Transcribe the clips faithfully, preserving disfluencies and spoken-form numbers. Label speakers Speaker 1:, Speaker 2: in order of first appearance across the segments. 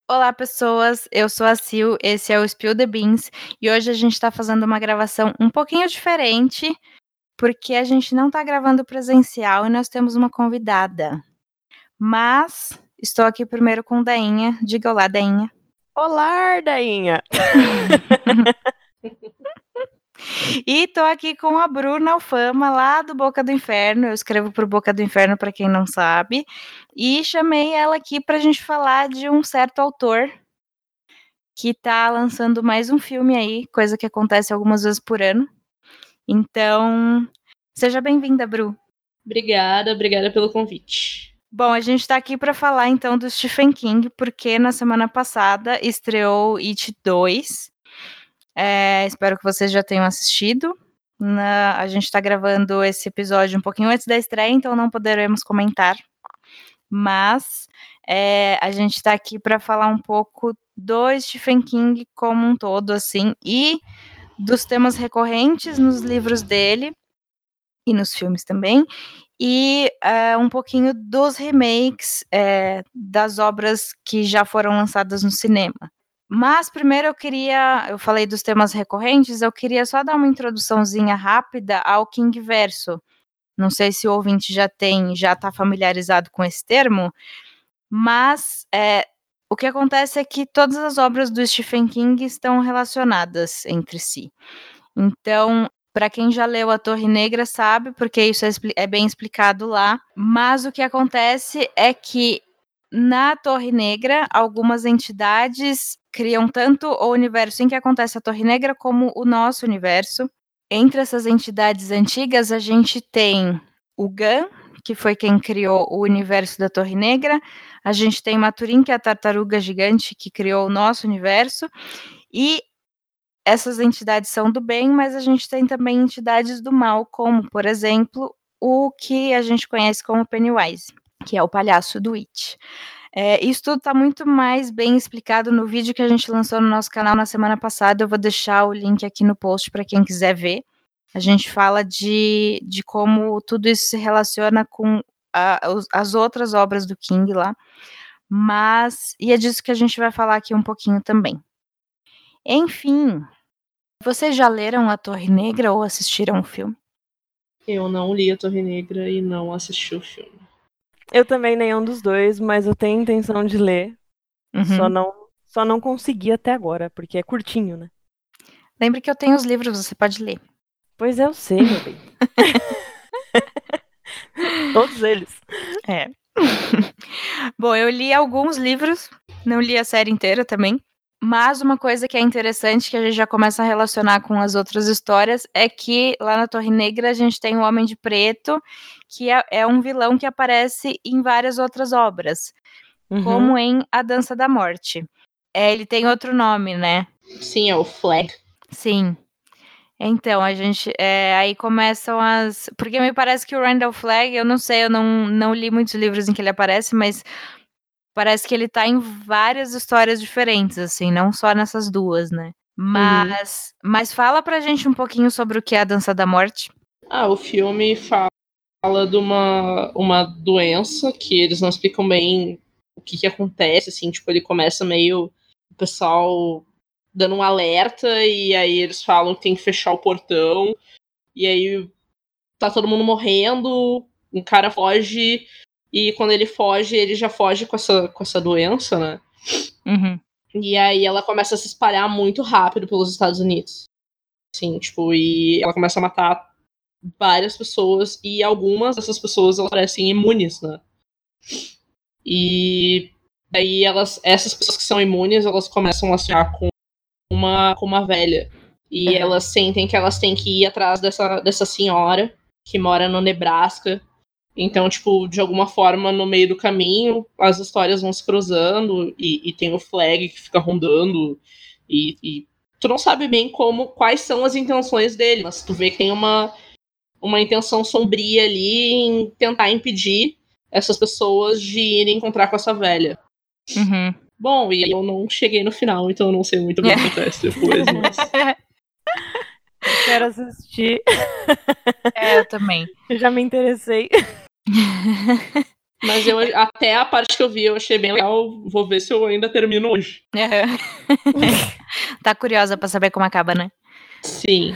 Speaker 1: Olá, pessoas. Eu sou a Sil, esse é o Spill the Beans e hoje a gente está fazendo uma gravação um pouquinho diferente, porque a gente não está gravando presencial e nós temos uma convidada. Mas estou aqui primeiro com Dainha. Diga olá, Dainha.
Speaker 2: Olá, Dainha!
Speaker 1: E tô aqui com a Bruna Alfama, lá do Boca do Inferno. Eu escrevo pro Boca do Inferno, para quem não sabe. E chamei ela aqui pra gente falar de um certo autor que tá lançando mais um filme aí, coisa que acontece algumas vezes por ano. Então, seja bem-vinda, Bru.
Speaker 3: Obrigada, obrigada pelo convite.
Speaker 1: Bom, a gente tá aqui para falar então do Stephen King, porque na semana passada estreou It dois. É, espero que vocês já tenham assistido. Na, a gente tá gravando esse episódio um pouquinho antes da estreia, então não poderemos comentar. Mas é, a gente tá aqui para falar um pouco do Stephen King como um todo, assim, e dos temas recorrentes nos livros dele e nos filmes também, e é, um pouquinho dos remakes é, das obras que já foram lançadas no cinema. Mas primeiro eu queria, eu falei dos temas recorrentes, eu queria só dar uma introduçãozinha rápida ao Kingverso. Não sei se o ouvinte já tem, já está familiarizado com esse termo, mas é, o que acontece é que todas as obras do Stephen King estão relacionadas entre si. Então, para quem já leu A Torre Negra sabe, porque isso é, é bem explicado lá, mas o que acontece é que na Torre Negra, algumas entidades criam tanto o universo em que acontece a Torre Negra como o nosso universo. Entre essas entidades antigas, a gente tem o Gun, que foi quem criou o universo da Torre Negra. A gente tem Maturin, que é a tartaruga gigante que criou o nosso universo. E essas entidades são do bem, mas a gente tem também entidades do mal, como, por exemplo, o que a gente conhece como Pennywise, que é o palhaço do It. É, isso tudo está muito mais bem explicado no vídeo que a gente lançou no nosso canal na semana passada. Eu vou deixar o link aqui no post para quem quiser ver. A gente fala de, de como tudo isso se relaciona com a, as outras obras do King lá. Mas, e é disso que a gente vai falar aqui um pouquinho também. Enfim, vocês já leram A Torre Negra ou assistiram o filme?
Speaker 3: Eu não li A Torre Negra e não assisti o filme.
Speaker 2: Eu também nenhum dos dois, mas eu tenho intenção de ler.
Speaker 1: Uhum.
Speaker 2: Só não, só não consegui até agora, porque é curtinho, né?
Speaker 1: Lembre que eu tenho os livros, você pode ler.
Speaker 2: Pois eu sei, meu bem. Todos eles.
Speaker 1: É. Bom, eu li alguns livros, não li a série inteira também. Mas uma coisa que é interessante, que a gente já começa a relacionar com as outras histórias, é que lá na Torre Negra a gente tem o Homem de Preto, que é, é um vilão que aparece em várias outras obras, uhum. como em A Dança da Morte. É, ele tem outro nome, né?
Speaker 3: Sim, é o Flag.
Speaker 1: Sim. Então, a gente, é, aí começam as... Porque me parece que o Randall Flagg, eu não sei, eu não, não li muitos livros em que ele aparece, mas parece que ele tá em várias histórias diferentes, assim, não só nessas duas, né? Mas, uhum. mas fala pra gente um pouquinho sobre o que é a Dança da Morte.
Speaker 3: Ah, o filme fala de uma, uma doença que eles não explicam bem o que que acontece, assim, tipo, ele começa meio... O pessoal dando um alerta e aí eles falam que tem que fechar o portão e aí tá todo mundo morrendo, um cara foge... E quando ele foge, ele já foge com essa, com essa doença, né?
Speaker 1: Uhum.
Speaker 3: E aí ela começa a se espalhar muito rápido pelos Estados Unidos. Assim, tipo, e ela começa a matar várias pessoas. E algumas dessas pessoas, elas parecem imunes, né? E aí elas, essas pessoas que são imunes, elas começam a sonhar com uma, com uma velha. E uhum. elas sentem que elas têm que ir atrás dessa, dessa senhora que mora no Nebraska. Então, tipo, de alguma forma, no meio do caminho, as histórias vão se cruzando e, e tem o Flag que fica rondando e, e tu não sabe bem como, quais são as intenções dele, mas tu vê que tem uma, uma intenção sombria ali em tentar impedir essas pessoas de irem encontrar com essa velha.
Speaker 1: Uhum.
Speaker 3: Bom, e eu não cheguei no final, então eu não sei muito bem o que acontece depois, mas...
Speaker 2: Eu quero assistir.
Speaker 1: É, eu também.
Speaker 2: Eu já me interessei.
Speaker 3: Mas eu, até a parte que eu vi eu achei bem legal. Vou ver se eu ainda termino hoje.
Speaker 1: Tá curiosa pra saber como acaba, né?
Speaker 3: Sim.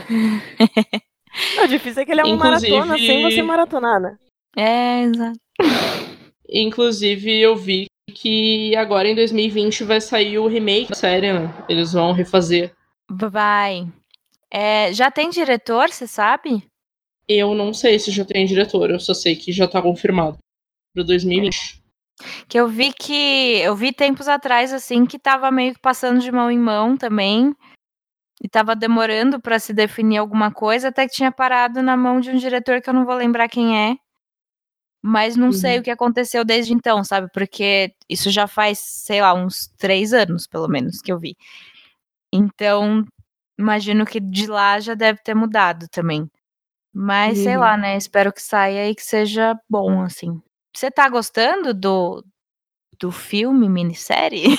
Speaker 2: O difícil é que ele é uma
Speaker 3: Inclusive-
Speaker 2: maratona sem você maratonar, né?
Speaker 1: É, exato.
Speaker 3: Inclusive, eu vi que agora em dois mil e vinte vai sair o remake da série, né? Eles vão refazer.
Speaker 1: Vai. É, já tem diretor, você sabe?
Speaker 3: Eu não sei se já tem diretor, eu só sei que já tá confirmado para dois mil e vinte.
Speaker 1: Que eu vi que. Eu vi tempos atrás, assim, que tava meio que passando de mão em mão também. E tava demorando pra se definir alguma coisa, até que tinha parado na mão de um diretor que eu não vou lembrar quem é. Mas não sei
Speaker 3: Uhum.
Speaker 1: o que aconteceu desde então, sabe? Porque isso já faz, sei lá, uns três anos, pelo menos, que eu vi. Então, imagino que de lá já deve ter mudado também. Mas, sei
Speaker 3: Uhum.
Speaker 1: lá, né? Espero que saia e que seja bom, assim. Você tá gostando do, do filme, minissérie?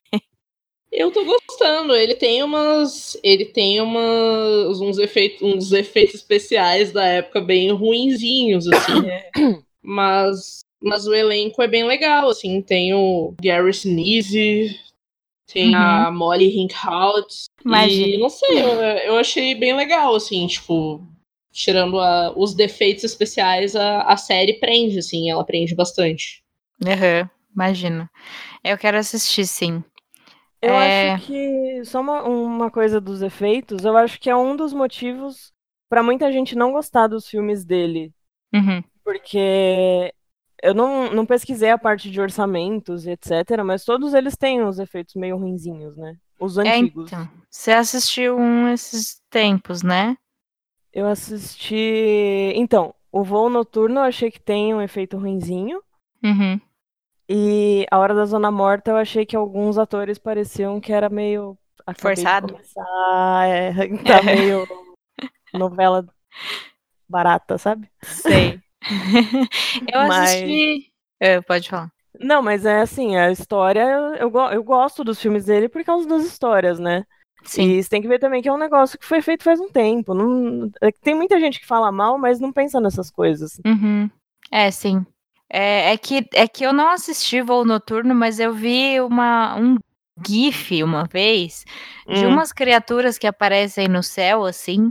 Speaker 3: Eu tô gostando. Ele tem umas. Ele tem umas. uns efeitos, uns efeitos especiais da época bem ruinzinhos, assim. Mas. Mas o elenco é bem legal, assim. Tem o Gary Sinise, tem
Speaker 1: Uhum.
Speaker 3: a Molly Ringhout.
Speaker 1: Imagina.
Speaker 3: E não sei, eu, eu achei bem legal, assim, tipo. Tirando a- os defeitos especiais, a, a série prende, assim, ela prende bastante.
Speaker 1: Uhum, imagino. Eu quero assistir, sim.
Speaker 2: Eu
Speaker 1: É,
Speaker 2: acho que, só uma, uma coisa dos efeitos, eu acho que é um dos motivos pra muita gente não gostar dos filmes dele.
Speaker 1: uhum.
Speaker 2: Porque eu não, não pesquisei a parte de orçamentos e etcétera, mas todos eles têm os efeitos meio ruinzinhos, né? Os
Speaker 1: É,
Speaker 2: antigos.
Speaker 1: então. Você assistiu um esses tempos, né?
Speaker 2: Eu assisti. Então, o Voo Noturno eu achei que tem um efeito ruinzinho.
Speaker 1: Uhum.
Speaker 2: E A Hora da Zona Morta eu achei que alguns atores pareciam que era meio. Acabei
Speaker 1: Forçado?
Speaker 2: de começar, é, tá meio novela barata, sabe?
Speaker 1: Sei. Eu
Speaker 2: Mas.
Speaker 1: assisti. É, pode falar.
Speaker 2: Não, mas é assim, a história. Eu, go- eu gosto dos filmes dele por causa das histórias, né?
Speaker 1: Sim.
Speaker 2: E você tem que ver também que é um negócio que foi feito faz um tempo. Não, é que tem muita gente que fala mal, mas não pensa nessas coisas.
Speaker 1: Uhum. É, sim. É, é que, é que eu não assisti Voo Noturno, mas eu vi uma, um GIF uma vez de
Speaker 2: Hum.
Speaker 1: umas criaturas que aparecem no céu, assim.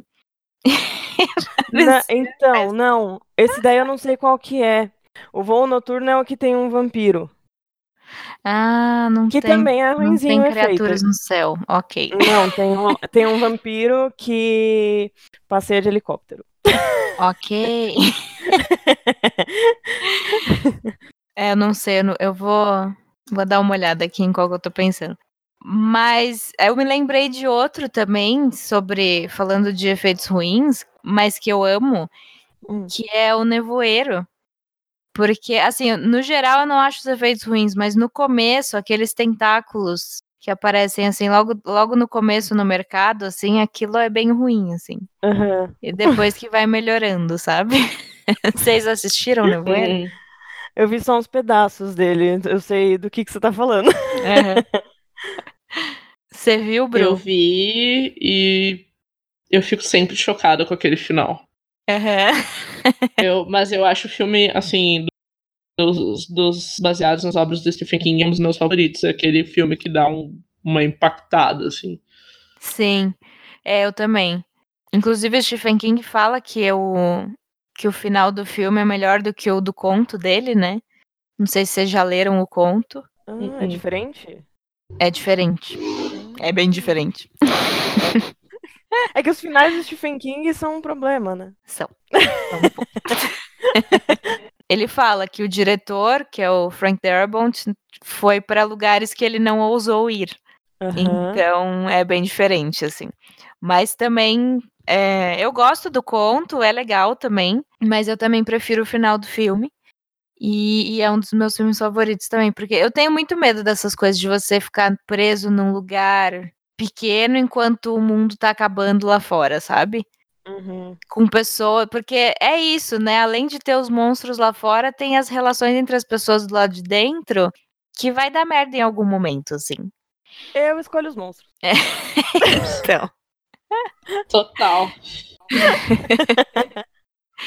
Speaker 2: Na- então, não. Esse daí eu não sei qual que é. O Voo Noturno é o que tem um vampiro.
Speaker 1: Ah, não
Speaker 2: Que
Speaker 1: tem,
Speaker 2: também é
Speaker 1: não
Speaker 2: ruinzinho
Speaker 1: tem
Speaker 2: o efeito.
Speaker 1: criaturas no céu. Ok.
Speaker 2: Não, tem um, tem um vampiro que passeia de helicóptero.
Speaker 1: Ok. É, eu não sei, eu, não- eu vou, vou dar uma olhada aqui em qual que eu tô pensando. Mas eu me lembrei de outro também, sobre, falando de efeitos ruins, mas que eu amo,
Speaker 2: Hum.
Speaker 1: que é o Nevoeiro. Porque, assim, no geral eu não acho os efeitos ruins, mas no começo, aqueles tentáculos que aparecem, assim, logo, logo no começo no mercado, assim, aquilo é bem ruim, assim.
Speaker 2: Aham.
Speaker 1: E depois que vai melhorando, sabe? Vocês assistiram o Nevoeiro?
Speaker 3: Uhum.
Speaker 2: Eu vi só uns pedaços dele. Eu sei do que, que você tá falando.
Speaker 1: Você viu, Bru?
Speaker 3: Eu vi e eu fico sempre chocada com aquele final.
Speaker 1: Aham.
Speaker 3: Eu, mas eu acho o filme, assim, dos, dos baseados nas obras do Stephen King, é um dos meus favoritos. É aquele filme que dá um- uma impactada, assim.
Speaker 1: Sim, é, eu também. Inclusive, o Stephen King fala que, o que o final do filme é melhor do que o do conto dele, né? Não sei se vocês já leram o conto.
Speaker 2: Ah, é
Speaker 3: Uhum.
Speaker 2: diferente?
Speaker 1: É diferente. É bem diferente.
Speaker 2: É que os finais do Stephen King são um problema, né?
Speaker 1: São. São um pouco. Ele fala que o diretor, que é o Frank Darabont, foi para lugares que ele não ousou ir.
Speaker 2: Aham.
Speaker 1: Então é bem diferente, assim. Mas também é, eu gosto do conto, é legal também, mas eu também prefiro o final do filme. E, e é um dos meus filmes favoritos também, porque eu tenho muito medo dessas coisas de você ficar preso num lugar pequeno enquanto o mundo tá acabando lá fora, sabe?
Speaker 2: Uhum.
Speaker 1: Com pessoa, porque é isso, né? Além de ter os monstros lá fora, tem as relações entre as pessoas do lado de dentro que vai dar merda em algum momento, assim.
Speaker 2: Eu escolho os monstros.
Speaker 1: Então.
Speaker 3: Total.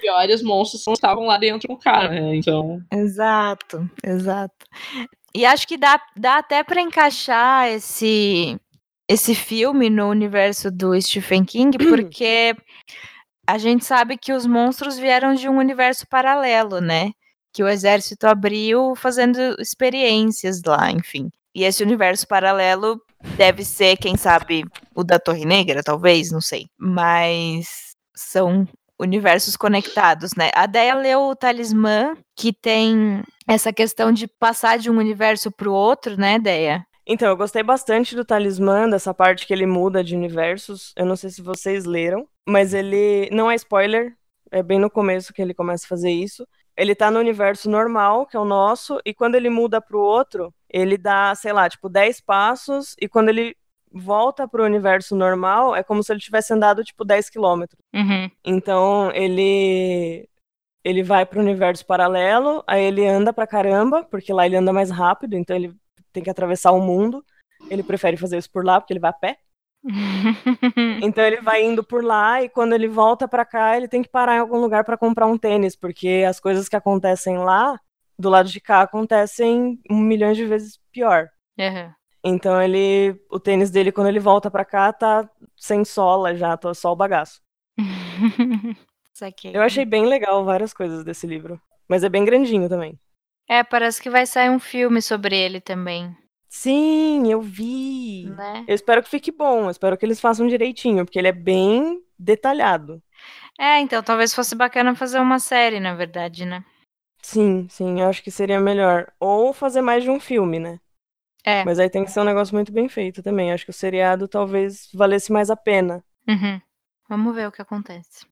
Speaker 3: piores monstros não estavam lá dentro com o cara, né? Então.
Speaker 1: Exato, exato. E acho que dá, dá até para encaixar esse, esse filme no universo do Stephen King, porque a gente sabe que os monstros vieram de um universo paralelo, né? Que o exército abriu fazendo experiências lá, enfim. E esse universo paralelo deve ser, quem sabe, o da Torre Negra, talvez, não sei. Mas são universos conectados, né? A Deia leu o Talismã, que tem essa questão de passar de um universo pro outro, né, Deia?
Speaker 2: Então, eu gostei bastante do Talismã, dessa parte que ele muda de universos. Eu não sei se vocês leram, mas ele não é spoiler, é bem no começo que ele começa a fazer isso. Ele tá no universo normal, que é o nosso, e quando ele muda pro outro, ele dá, sei lá, tipo, dez passos, e quando ele volta pro universo normal, é como se ele tivesse andado, tipo, dez quilômetros.
Speaker 1: Uhum.
Speaker 2: Então, ele ele vai pro universo paralelo, aí ele anda pra caramba, porque lá ele anda mais rápido, então ele tem que atravessar o mundo. Ele prefere fazer isso por lá, porque ele vai a pé. Então ele vai indo por lá, e quando ele volta pra cá, ele tem que parar em algum lugar pra comprar um tênis, porque as coisas que acontecem lá, do lado de cá, acontecem um milhão de vezes pior.
Speaker 1: Uhum.
Speaker 2: Então ele, o tênis dele, quando ele volta pra cá, tá sem sola já, tá só o bagaço.
Speaker 1: Saquei.
Speaker 2: Eu achei bem legal várias coisas desse livro, mas é bem grandinho também.
Speaker 1: É, parece que vai sair um filme sobre ele também.
Speaker 2: Sim, eu vi.
Speaker 1: Né?
Speaker 2: Eu espero que fique bom, eu espero que eles façam direitinho, porque ele é bem detalhado.
Speaker 1: É, então talvez fosse bacana fazer uma série, na verdade, né?
Speaker 2: Sim, sim, eu acho que seria melhor. Ou fazer mais de um filme, né?
Speaker 1: É.
Speaker 2: Mas aí tem que ser um negócio muito bem feito também. Acho que o seriado talvez valesse mais a pena.
Speaker 1: Uhum. Vamos ver o que acontece.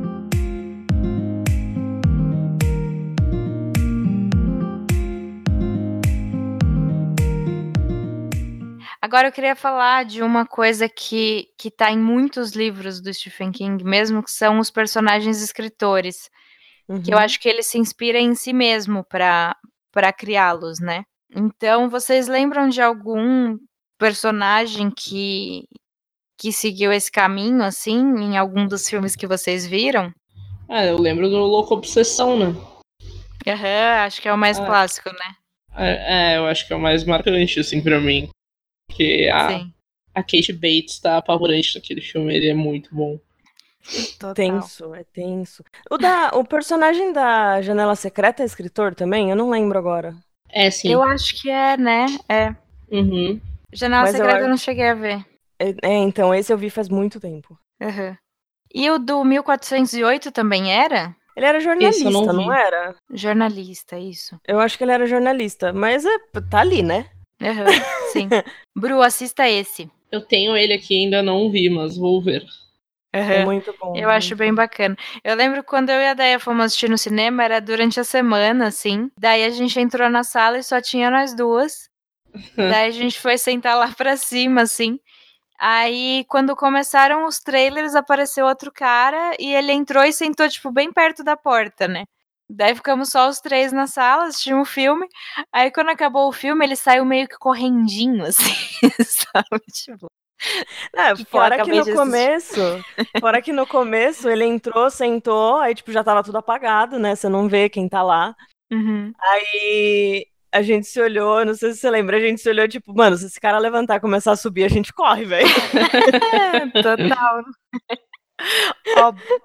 Speaker 1: Agora eu queria falar de uma coisa que, que tá em muitos livros do Stephen King, mesmo que são os personagens escritores.
Speaker 2: Uhum.
Speaker 1: Que eu acho que ele se inspira em si mesmo para para criá-los, né? Então, vocês lembram de algum personagem que, que seguiu esse caminho, assim, em algum dos filmes que vocês viram?
Speaker 3: Ah, eu lembro do Louco Obsessão, né?
Speaker 1: Aham, acho que é o mais
Speaker 3: Ah.
Speaker 1: clássico, né?
Speaker 3: É, é, eu acho que é o mais marcante, assim, pra mim. Porque a,
Speaker 1: Sim,
Speaker 3: a Kate Bates tá apavorante naquele filme, ele é muito bom.
Speaker 1: total.
Speaker 2: Tenso, é tenso. O, da, o personagem da Janela Secreta é escritor também? Eu não lembro agora.
Speaker 3: É, sim.
Speaker 1: Eu acho que é, né? É.
Speaker 3: Uhum.
Speaker 1: Janela
Speaker 2: Mas eu
Speaker 1: Secreta eu
Speaker 2: acho-
Speaker 1: não cheguei a ver.
Speaker 2: É, é, então, esse eu vi faz muito tempo.
Speaker 1: Aham. E o do mil quatrocentos e oito também era?
Speaker 2: Ele era jornalista,
Speaker 3: Esse eu não
Speaker 2: não
Speaker 3: vi.
Speaker 2: era?
Speaker 1: Jornalista, isso.
Speaker 2: Eu acho que ele era jornalista, mas é, tá ali, né?
Speaker 1: Aham, sim. Bru, assista esse.
Speaker 3: Eu tenho ele aqui, ainda não vi, mas vou ver.
Speaker 2: É muito bom.
Speaker 1: Eu acho
Speaker 2: muito
Speaker 1: bem
Speaker 2: bom.
Speaker 1: bacana. Eu lembro quando eu e a Deia fomos assistir no cinema, era durante a semana, assim. Daí a gente entrou na sala e só tinha nós duas. Daí a gente foi sentar lá pra cima, assim. Aí, quando começaram os trailers, apareceu outro cara e ele entrou e sentou, tipo, bem perto da porta, né? Daí ficamos só os três na sala, assistimos o filme. Aí, quando acabou o filme, ele saiu meio que correndinho, assim, sabe? Tipo,
Speaker 2: É,
Speaker 1: que que eu
Speaker 2: fora que,
Speaker 1: acabei
Speaker 2: no
Speaker 1: de assistir?
Speaker 2: começo, fora que no começo ele entrou, sentou, aí tipo já tava tudo apagado, né? Você não vê quem tá lá.
Speaker 1: uhum.
Speaker 2: Aí a gente se olhou, não sei se você lembra, a gente se olhou tipo, mano, se esse cara levantar e começar a subir, a gente corre, velho.
Speaker 1: Total. Óbvio.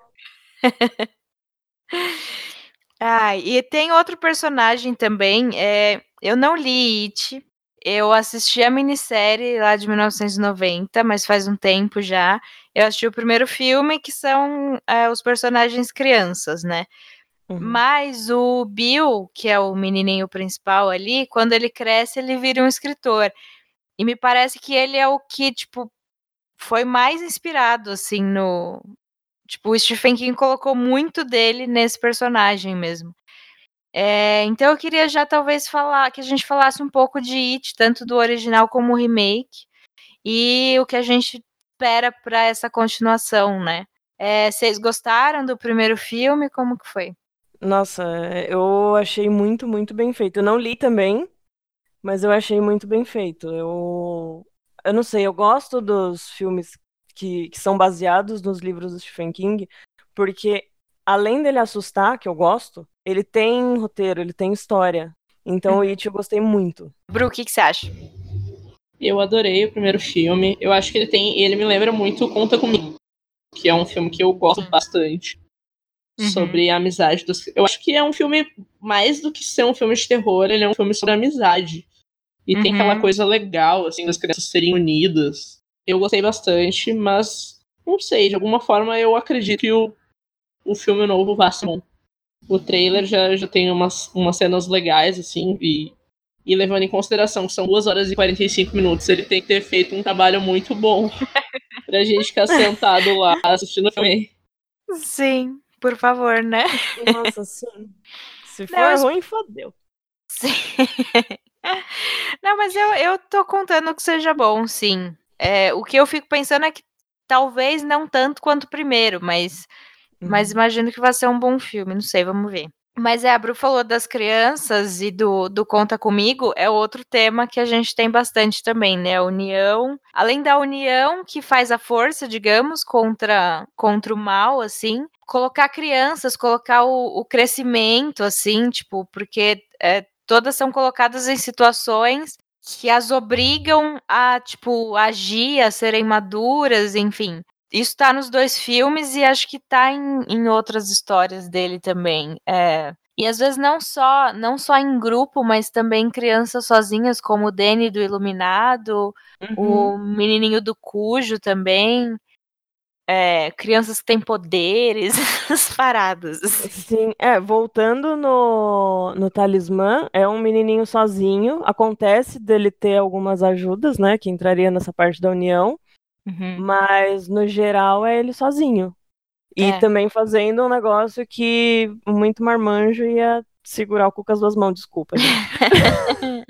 Speaker 1: Ah, e tem outro personagem também. É, eu não li It. Eu assisti a minissérie lá de mil novecentos e noventa, mas faz um tempo já. Eu assisti o primeiro filme, que são é, os personagens crianças, né?
Speaker 2: Uhum.
Speaker 1: Mas o Bill, que é o menininho principal ali, quando ele cresce, ele vira um escritor. E me parece que ele é o que, tipo, foi mais inspirado, assim, no... Tipo, o Stephen King colocou muito dele nesse personagem mesmo. É, então eu queria já talvez falar, que a gente falasse um pouco de It, tanto do original como o remake, e o que a gente espera para essa continuação, né? É, vocês gostaram do primeiro filme? Como que foi?
Speaker 2: Nossa, eu achei muito, muito bem feito. Eu não li também, mas eu achei muito bem feito. Eu, eu não sei, eu gosto dos filmes que, que são baseados nos livros do Stephen King, porque além dele assustar, que eu gosto, ele tem roteiro, ele tem história. Então, o It eu gostei muito.
Speaker 1: Bru, o que, que você acha?
Speaker 3: Eu adorei o primeiro filme. Eu acho que ele tem. Ele me lembra muito Conta Comigo, que é um filme que eu gosto bastante. Uhum. Sobre a amizade dos. Eu acho que é um filme, mais do que ser um filme de terror, ele é um filme sobre amizade. E uhum. tem aquela coisa legal, assim, das crianças serem unidas. Eu gostei bastante, mas não sei, de alguma forma eu acredito que o, o filme novo vai ser bom. O trailer já, já tem umas, umas cenas legais, assim, e, e levando em consideração que são duas horas e quarenta e cinco minutos, ele tem que ter feito um trabalho muito bom pra gente ficar sentado lá assistindo o filme.
Speaker 1: Sim, por favor, né?
Speaker 2: Nossa, sim. Se for não, ruim, fodeu.
Speaker 1: Sim. Não, mas eu, eu tô contando que seja bom, sim. É, o que eu fico pensando é que talvez não tanto quanto o primeiro, mas, uhum. mas imagino que vai ser um bom filme, não sei, vamos ver. Mas é, a Bru falou das crianças e do, do Conta Comigo, é outro tema que a gente tem bastante também, né? A união, além da união que faz a força, digamos, contra, contra o mal, assim, colocar crianças, colocar o, o crescimento, assim, tipo, porque é, todas são colocadas em situações que as obrigam a, tipo, agir, a serem maduras, enfim. Isso tá nos dois filmes e acho que tá em, em outras histórias dele também. É, e às vezes não só, não só em grupo, mas também crianças sozinhas, como o Danny do Iluminado, uhum. o menininho do Cujo também. É, crianças que têm poderes, as paradas. Assim.
Speaker 2: Sim, é, voltando no, no Talismã, é um menininho sozinho, acontece dele ter algumas ajudas, né, que entraria nessa parte da união, uhum. mas no geral é ele sozinho. E é. também fazendo um negócio que muito marmanjo ia segurar o cu com as duas mãos, desculpa, gente.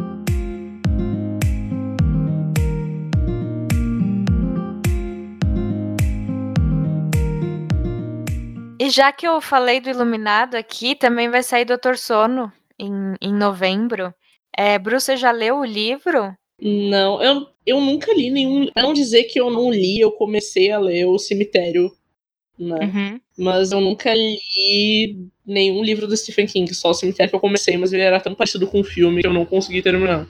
Speaker 1: E já que eu falei do Iluminado aqui, também vai sair Doutor Sono em, em novembro. É, Bru, você já leu o livro?
Speaker 3: Não, eu, eu nunca li nenhum. Pra não dizer que eu não li, eu comecei a ler O Cemitério, né? Uhum. Mas eu nunca li nenhum livro do Stephen King, só O Cemitério que eu comecei, mas ele era tão parecido com o filme que eu não consegui terminar.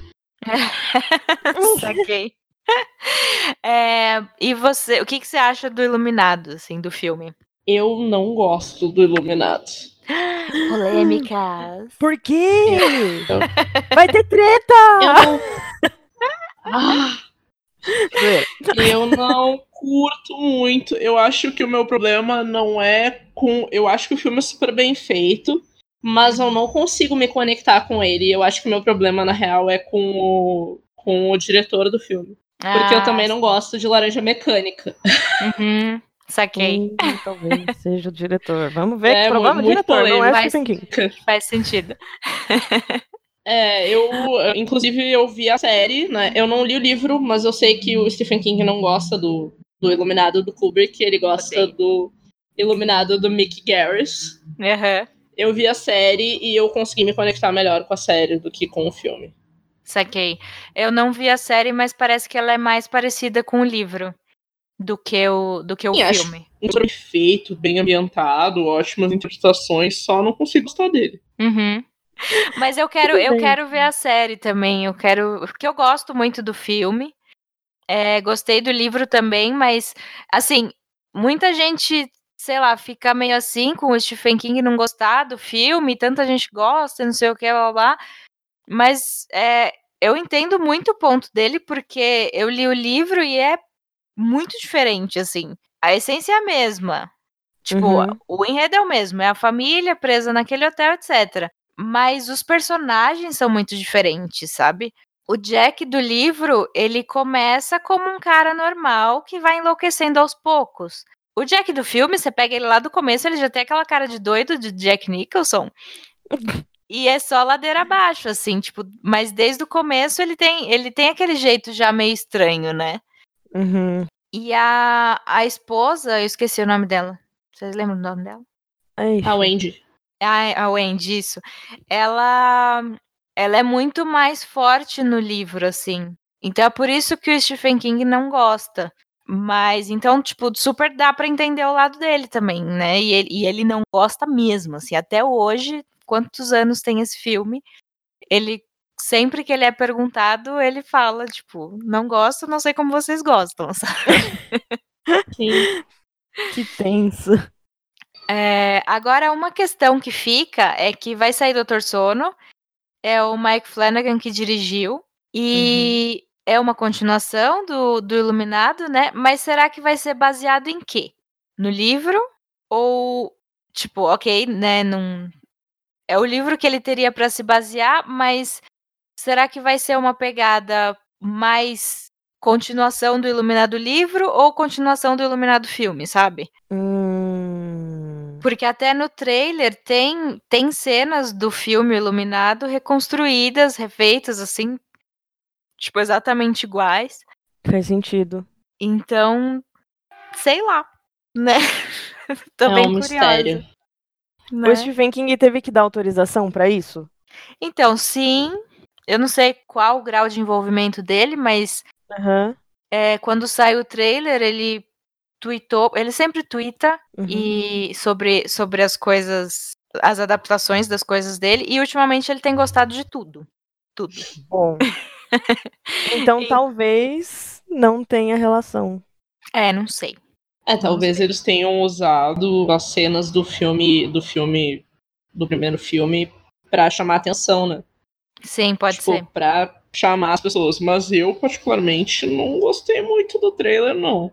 Speaker 1: Saquei. É, e você, o que, que você acha do Iluminado, assim, do filme?
Speaker 3: Eu não gosto do Iluminado.
Speaker 1: Polêmicas.
Speaker 2: Por quê? Eu... Vai ter treta!
Speaker 3: Eu não... ah, eu não curto muito. Eu acho que o meu problema não é com... Eu acho que o filme é super bem feito, mas eu não consigo me conectar com ele. Eu acho que o meu problema, na real, é com o, com o diretor do filme. Ah, porque eu também não gosto de Laranja Mecânica.
Speaker 1: Uhum. Saquei.
Speaker 2: Hum, talvez seja o diretor. Vamos ver,
Speaker 3: é,
Speaker 2: que provavelmente
Speaker 3: muito
Speaker 2: diretor,
Speaker 3: polêmico.
Speaker 2: não é
Speaker 1: faz,
Speaker 2: Stephen King.
Speaker 1: Faz sentido.
Speaker 3: É, eu, inclusive, eu vi a série, né? Eu não li o livro, mas eu sei que o Stephen King não gosta do, do Iluminado do Kubrick, ele gosta Odeio. do Iluminado do Mick Garris.
Speaker 1: Uhum.
Speaker 3: Eu vi a série e eu consegui me conectar melhor com a série do que com o filme.
Speaker 1: Saquei. Eu não vi a série, mas parece que ela é mais parecida com o livro do que o, do que o
Speaker 3: Sim,
Speaker 1: filme.
Speaker 3: Acho bem feito, bem ambientado, ótimas interpretações, só não consigo gostar dele.
Speaker 1: Uhum. Mas eu quero, eu quero ver a série também. Eu quero, porque eu gosto muito do filme. É, gostei do livro também, mas assim, muita gente, sei lá, fica meio assim com o Stephen King não gostar do filme, tanta gente gosta, não sei o que, blá, blá, blá. Mas é, eu entendo muito o ponto dele, porque eu li o livro e é muito diferente, assim. A essência é a mesma. Tipo, uhum. o enredo é o mesmo, é a família presa naquele hotel, etcétera. Mas os personagens são muito diferentes, sabe? O Jack do livro, ele começa como um cara normal que vai enlouquecendo aos poucos. O Jack do filme, você pega ele lá do começo, ele já tem aquela cara de doido de Jack Nicholson. E é só ladeira abaixo, assim, tipo, mas desde o começo ele tem, ele tem aquele jeito já meio estranho, né?
Speaker 2: Uhum.
Speaker 1: E a, a esposa, eu esqueci o nome dela. Vocês lembram do nome dela?
Speaker 2: Ai,
Speaker 3: a Wendy.
Speaker 1: A, a Wendy, isso. Ela, ela é muito mais forte no livro, assim. Então é por isso que o Stephen King não gosta. Mas, então, tipo, super dá pra entender o lado dele também, né? E ele, e ele não gosta mesmo, assim, até hoje, quantos anos tem esse filme, ele, sempre que ele é perguntado, ele fala, tipo, não gosto, não sei como vocês gostam, sabe?
Speaker 3: Sim.
Speaker 2: Que tenso.
Speaker 1: É, agora, uma questão que fica é que vai sair doutor Sono, é o Mike Flanagan que dirigiu, e uhum. é uma continuação do, do Iluminado, né? Mas será que vai ser baseado em quê? No livro? Ou, tipo, ok, né? Num... É o livro que ele teria para se basear, mas será que vai ser uma pegada mais continuação do Iluminado livro ou continuação do Iluminado filme, sabe?
Speaker 2: Hum...
Speaker 1: Porque até no trailer tem, tem cenas do filme Iluminado reconstruídas, refeitas, assim, tipo, exatamente iguais.
Speaker 2: Faz sentido.
Speaker 1: Então, sei lá, né? Tô
Speaker 3: é
Speaker 1: bem
Speaker 3: um
Speaker 1: curiosa.
Speaker 3: mistério.
Speaker 1: Né?
Speaker 2: O Stephen King teve que dar autorização pra isso?
Speaker 1: Então, sim. Eu não sei qual o grau de envolvimento dele, mas
Speaker 2: uhum.
Speaker 1: é, quando sai o trailer, ele tweetou, ele sempre twitta
Speaker 2: uhum.
Speaker 1: e sobre, sobre as coisas, as adaptações das coisas dele, e ultimamente ele tem gostado de tudo. Tudo.
Speaker 2: Bom. Então, e... talvez não tenha relação.
Speaker 1: É, não sei.
Speaker 3: É, talvez
Speaker 1: sei.
Speaker 3: eles tenham usado as cenas do filme, do filme, do primeiro filme, pra chamar atenção, né?
Speaker 1: Sim, pode
Speaker 3: tipo,
Speaker 1: ser.
Speaker 3: Pra chamar as pessoas. Mas eu, particularmente, não gostei muito do trailer, não.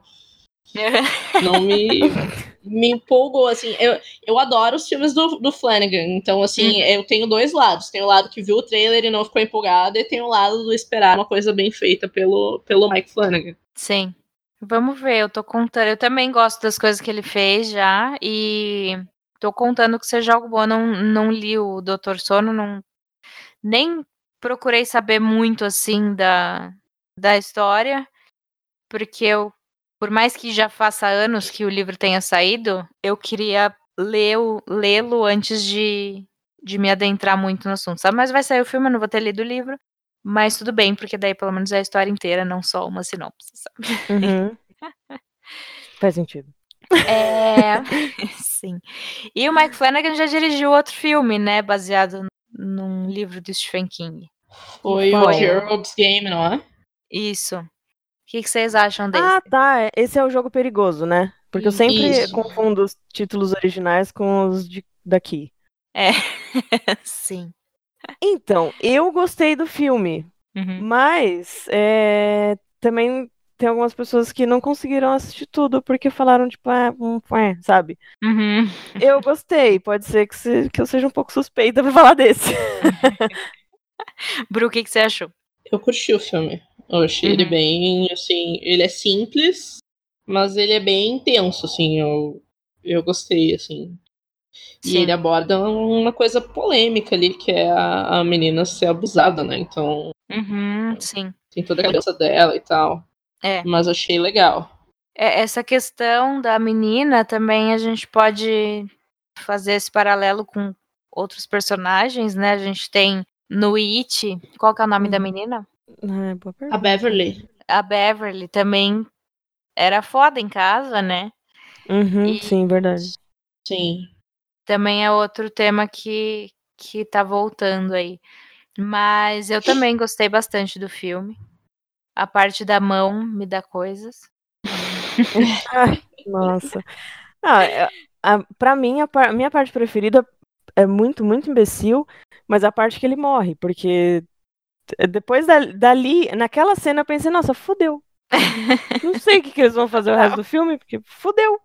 Speaker 3: Não me, me empolgou, assim. Eu, eu adoro os filmes do, do Flanagan. Então, assim, uhum. eu tenho dois lados. Tem o lado que viu o trailer e não ficou empolgado, e tem o lado do esperar uma coisa bem feita pelo, pelo Mike Flanagan.
Speaker 1: Sim. Vamos ver, eu tô contando. Eu também gosto das coisas que ele fez já, e tô contando que seja algo bom. Eu não, não li o doutor Sono, não, nem procurei saber muito, assim, da, da história, porque eu, por mais que já faça anos que o livro tenha saído, eu queria ler, lê-lo antes de, de me adentrar muito no assunto, sabe? Mas vai sair o filme, eu não vou ter lido o livro, mas tudo bem, porque daí pelo menos é a história inteira, não só uma sinopse, sabe?
Speaker 2: Uhum. Faz sentido.
Speaker 1: É, sim. E o Mike Flanagan já dirigiu outro filme, né, baseado num livro do Stephen King.
Speaker 3: Foi, Foi o Gerald's Game, não é?
Speaker 1: Isso. O que, que vocês acham desse?
Speaker 2: Ah, tá. Esse é o Jogo Perigoso, né? Porque eu sempre
Speaker 3: Isso.
Speaker 2: confundo os títulos originais com os de, daqui.
Speaker 1: É, sim.
Speaker 2: Então, eu gostei do filme,
Speaker 1: uhum.
Speaker 2: mas é, também tem algumas pessoas que não conseguiram assistir tudo porque falaram, tipo, ah, um, é, sabe?
Speaker 1: Uhum.
Speaker 2: Eu gostei, pode ser que, se, que eu seja um pouco suspeita pra falar desse.
Speaker 1: Bru, o que, que você achou?
Speaker 3: Eu curti o filme. Eu achei uhum. ele bem, assim, ele é simples, mas ele é bem intenso, assim, eu, eu gostei, assim. E Sim. ele aborda uma coisa polêmica ali, que é a, a menina ser abusada, né? Então.
Speaker 1: Uhum, sim.
Speaker 3: Tem toda a cabeça dela e tal.
Speaker 1: É.
Speaker 3: Mas achei legal.
Speaker 1: É, essa questão da menina também a gente pode fazer esse paralelo com outros personagens, né? A gente tem no It. Qual que é o nome hum. da menina?
Speaker 2: Ah, boa pergunta.
Speaker 3: A Beverly.
Speaker 1: A Beverly também era foda em casa, né?
Speaker 2: Uhum, e... Sim, verdade.
Speaker 3: Sim.
Speaker 1: Também é outro tema que, que tá voltando aí. Mas eu também gostei bastante do filme. A parte da mão me dá coisas.
Speaker 2: Ai, nossa. Ah, a, pra mim, a, par, a minha parte preferida é muito, muito imbecil, mas a parte que ele morre, porque depois da, dali, naquela cena eu pensei, nossa, fudeu. Não sei o que, que eles vão fazer o resto do filme, porque fudeu.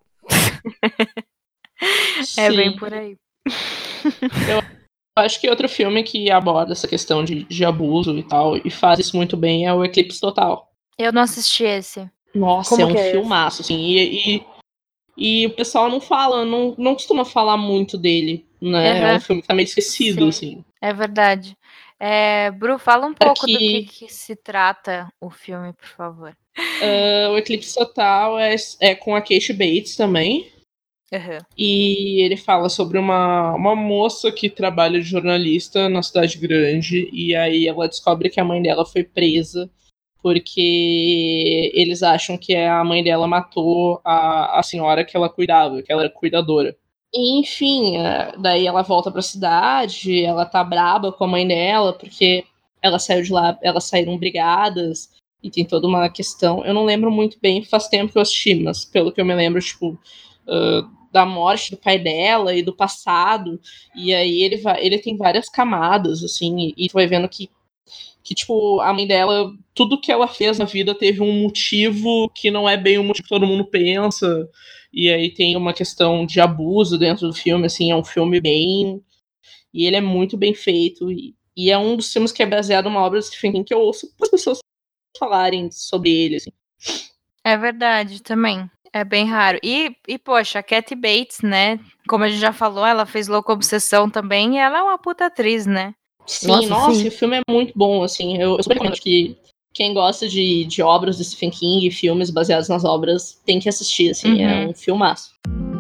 Speaker 1: É bem por aí.
Speaker 3: Eu acho que outro filme que aborda essa questão de, de abuso e tal, e faz isso muito bem, é o Eclipse Total.
Speaker 1: Eu não assisti esse.
Speaker 3: Nossa, Como é um é filmaço, assim, e, e, e o pessoal não fala, não, não costuma falar muito dele, né? Uhum. É um filme que tá meio esquecido, Sim. assim.
Speaker 1: É verdade. É, Bru, fala um pouco que... do que, que se trata o filme, por favor.
Speaker 3: Uh, o Eclipse Total é, é com a Kate Bates também.
Speaker 1: Uhum.
Speaker 3: E ele fala sobre uma, uma moça que trabalha de jornalista na cidade grande, e aí ela descobre que a mãe dela foi presa porque eles acham que a mãe dela matou a, a senhora que ela cuidava, que ela era cuidadora. E, enfim, daí ela volta pra cidade, ela tá braba com a mãe dela, porque ela saiu de lá, elas saíram brigadas, e tem toda uma questão. Eu não lembro muito bem, faz tempo que eu assisti, mas pelo que eu me lembro, tipo, uh, da morte do pai dela e do passado, e aí ele, vai, ele tem várias camadas, assim, e, e tu vai vendo que que, tipo, a mãe dela, tudo que ela fez na vida teve um motivo que não é bem o motivo que todo mundo pensa, e aí tem uma questão de abuso dentro do filme, assim, é um filme bem... E ele é muito bem feito, e, e é um dos filmes que é baseado numa obra do Stephen King que eu ouço as pessoas falarem sobre ele, assim.
Speaker 1: É verdade, também. É bem raro. E, e, poxa, a Kathy Bates, né, como a gente já falou, ela fez Louca Obsessão também, e ela é uma puta atriz, né?
Speaker 3: Sim,
Speaker 2: Nossa,
Speaker 3: nossa,
Speaker 2: sim.
Speaker 3: o filme é muito bom, assim, eu, eu super recomendo que quem gosta de, de obras do Stephen King e filmes baseados nas obras tem que assistir, assim,
Speaker 1: Uhum.
Speaker 3: é um filmaço.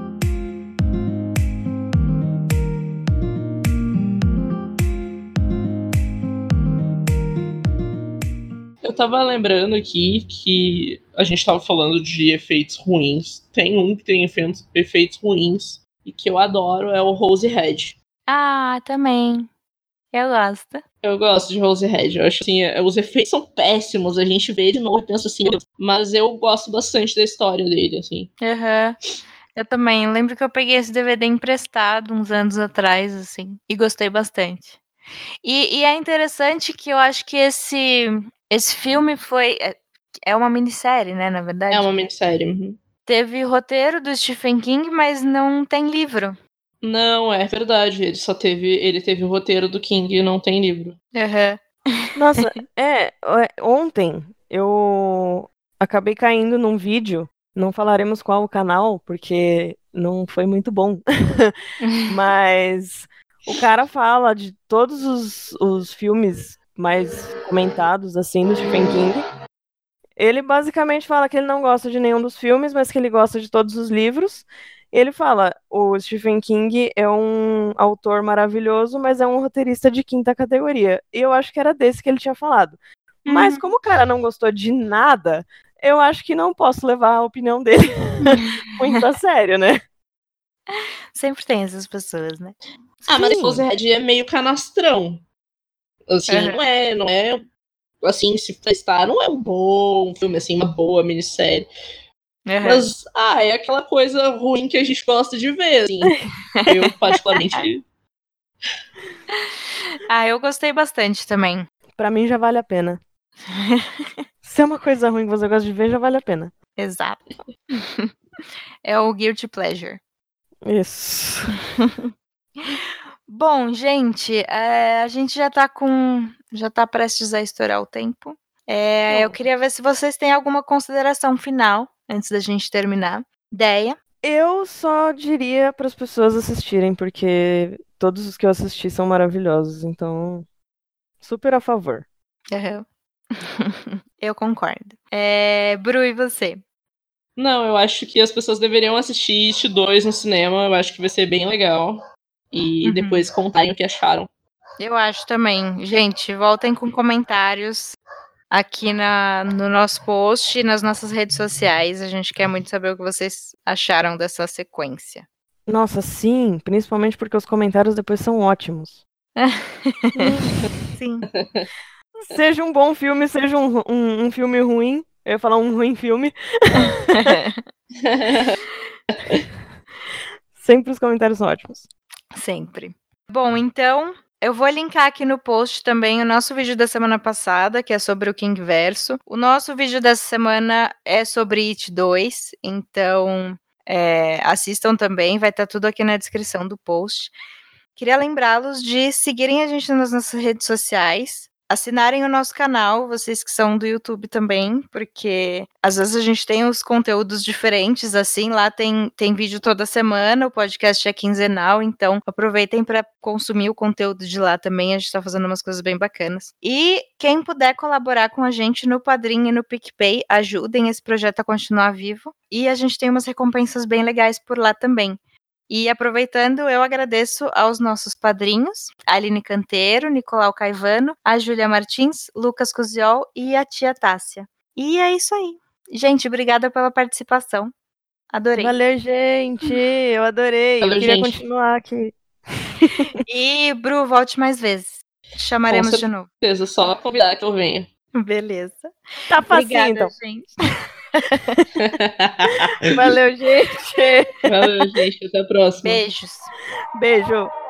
Speaker 3: Eu tava lembrando aqui que a gente tava falando de efeitos ruins. Tem um que tem efeitos, efeitos ruins e que eu adoro, é o Rose Red.
Speaker 1: Ah, também. Eu gosto.
Speaker 3: Eu gosto de Rose Red. Eu acho assim, é, os efeitos são péssimos. A gente vê de novo e pensa assim, mas eu gosto bastante da história dele, assim.
Speaker 1: Aham. Eu também. Eu lembro que eu peguei esse D V D emprestado uns anos atrás, assim, e gostei bastante. E, e é interessante que eu acho que esse, esse filme foi. É, é uma minissérie, né, na verdade?
Speaker 3: É uma minissérie. Uhum.
Speaker 1: Teve roteiro do Stephen King, mas não tem livro.
Speaker 3: Não, é verdade. Ele só teve. Ele teve o roteiro do King e não tem livro.
Speaker 1: Aham.
Speaker 2: Nossa, é, é, ontem eu acabei caindo num vídeo, não falaremos qual o canal, porque não foi muito bom. Mas o cara fala de todos os, os filmes mais comentados, assim, do Stephen King. Ele basicamente fala que ele não gosta de nenhum dos filmes, mas que ele gosta de todos os livros. Ele fala, o Stephen King é um autor maravilhoso, mas é um roteirista de quinta categoria. E eu acho que era desse que ele tinha falado. Mas como o cara não gostou de nada, eu acho que não posso levar a opinião dele muito a sério, né?
Speaker 1: Sempre tem essas pessoas, né?
Speaker 3: Ah, mas
Speaker 2: Sim.
Speaker 3: Rose Red é meio canastrão. Assim,
Speaker 1: Uhum.
Speaker 3: não é, não é. Assim, se testar, não é um bom filme, assim, uma boa minissérie.
Speaker 1: Uhum.
Speaker 3: Mas, ah, é aquela coisa ruim que a gente gosta de ver, assim. Eu, particularmente.
Speaker 1: Ah, eu gostei bastante também.
Speaker 2: Pra mim já vale a pena. Se é uma coisa ruim que você gosta de ver, já vale a pena.
Speaker 1: Exato. É o Guilty Pleasure.
Speaker 2: Isso.
Speaker 1: Bom, gente, é, a gente já tá com. Já tá prestes a estourar o tempo. É, eu queria ver se vocês têm alguma consideração final antes da gente terminar. Ideia?
Speaker 2: Eu só diria para as pessoas assistirem, porque todos os que eu assisti são maravilhosos, então super a favor.
Speaker 1: Uhum. Eu concordo. É, Bru, e você?
Speaker 3: Não, eu acho que as pessoas deveriam assistir It dois no cinema. Eu acho que vai ser bem legal. E
Speaker 1: Uhum.
Speaker 3: depois contarem o que acharam.
Speaker 1: Eu acho também. Gente, voltem com comentários aqui na, no nosso post e nas nossas redes sociais. A gente quer muito saber o que vocês acharam dessa sequência.
Speaker 2: Nossa, sim, principalmente porque os comentários depois são ótimos.
Speaker 1: Sim.
Speaker 2: Seja um bom filme, seja um, um, um filme ruim. Eu ia falar um ruim filme. Sempre os comentários são ótimos.
Speaker 1: Sempre. Bom, então, eu vou linkar aqui no post também o nosso vídeo da semana passada, que é sobre o King Verso. O nosso vídeo dessa semana é sobre It dois, então é, assistam também, vai estar tudo aqui na descrição do post. Queria lembrá-los de seguirem a gente nas nossas redes sociais, assinarem o nosso canal, vocês que são do YouTube também, porque às vezes a gente tem os conteúdos diferentes, assim, lá tem, tem vídeo toda semana, o podcast é quinzenal, então aproveitem para consumir o conteúdo de lá também, a gente está fazendo umas coisas bem bacanas. E quem puder colaborar com a gente no Padrim e no PicPay, ajudem esse projeto a continuar vivo, e a gente tem umas recompensas bem legais por lá também. E aproveitando, eu agradeço aos nossos padrinhos, a Aline Canteiro, Nicolau Caivano, a Júlia Martins, Lucas Cusiol e a tia Tássia. E é isso aí. Gente, obrigada pela participação. Adorei.
Speaker 2: Valeu, gente. Eu adorei.
Speaker 3: Valeu,
Speaker 2: eu queria
Speaker 3: gente.
Speaker 2: continuar aqui.
Speaker 1: E, Bru, volte mais vezes. Chamaremos
Speaker 3: Com
Speaker 1: de novo.
Speaker 3: certeza, só convidar que eu venha.
Speaker 1: Beleza.
Speaker 2: Tá facinho,
Speaker 1: Obrigada,
Speaker 2: então.
Speaker 1: gente.
Speaker 2: Valeu, gente.
Speaker 3: Valeu, gente. Até a próxima.
Speaker 1: Beijos.
Speaker 2: Beijo.